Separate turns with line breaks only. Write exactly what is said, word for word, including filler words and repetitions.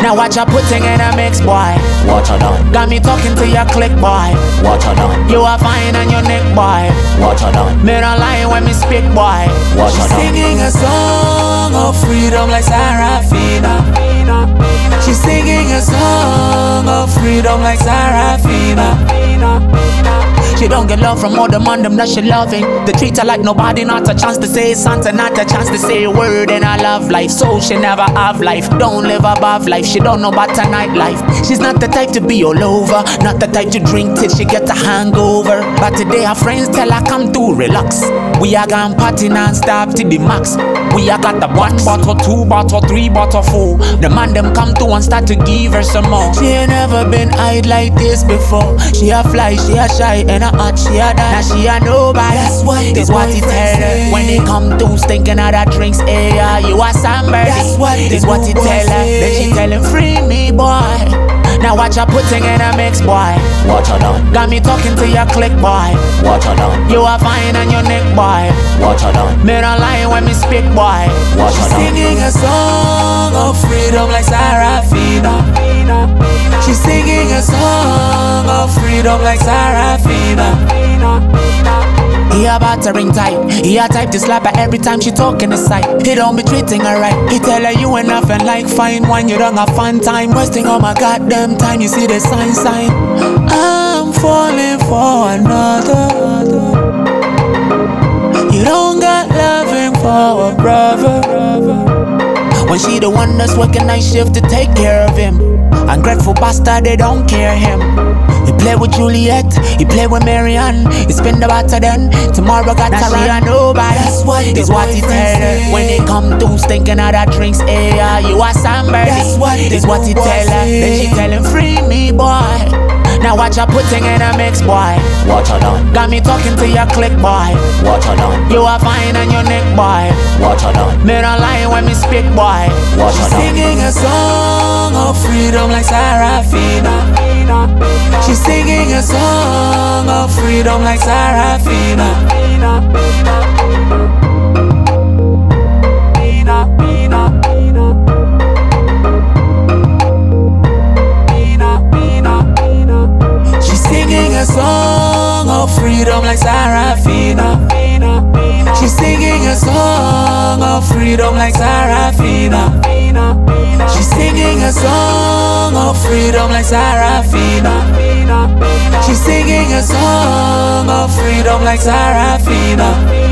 Now watch her putting in a mix, boy.
Watch her down,
Got me talking to your click, boy.
watch her down,
You are fine on your neck, boy.
watch her down,
Me don't lie when me speak, boy.
watch her down.
Singing a song of freedom like Sarafina. She's singing a song of freedom like Sarafina.
She don't get love from all the man them that she loving. They treat her like nobody, not a chance to say something, not a chance to say a word in her love life. So she never have life, don't live above life. She don't know about her nightlife. She's not the type to be all over, not the type to drink till she gets a hangover. But today her friends tell her come to relax. We are gone party non-stop to the max. We are got the one bottle, two bottle, three bottle, four. The man them come to and start to give her some more. She ain't never been eyed like this before. She a fly, she a shy, and a hot, she a die. Now she a nobody.
That's what the
This what he tell
boyfriend
her
say.
when they come to stinking out her drinks. Hey, yeah, you are somebody.
That's what
This
the
what he
boy
tell her.
say.
Then she tell him free me, boy. Now watch her putting in a mix, boy.
Watch her down,
Got me talking to your click, boy.
watch her down,
You are fine on your neck, boy.
watch her down,
Me don't lie when me speak, boy.
watch her down,
Singing a song of freedom like Sarafina. She's singing a song of freedom like Sarafina.
He a battering type. He a type to slap her every time she talk in the sight. He don't be treating her right. He tell her you ain't nothing like fine wine. You don't have fun time. Wasting all my goddamn time. You see the sign sign. I'm falling for another. You don't got loving for a brother. When she the one that's working night shift to take care of him. Ungrateful bastard, they don't care him. He play with Juliet, he play with Marianne. He spin the batter then, tomorrow got to run. And nobody,
That's what the
is what he
boyfriend
tell her.
say.
When they come to stinking out her drinks, hey, yeah, you are somebody.
That's what the
is what he
boy
tell her.
say.
Then she tell him free me, boy. Now watch her putting in a mix, boy.
watch her down,
Got me talking to your click, boy.
watch her down,
You are fine on your neck, boy.
watch her down,
Me don't lie when me speak, boy.
watch her down,
Singing a song of freedom like Sarafina. She's singing a song of freedom like Sarafina. She's singing a song of freedom like Sarafina. She's singing a song of freedom like Sarafina. She's singing a song of freedom like Sarafina. She's singing a song of freedom like Sarafina.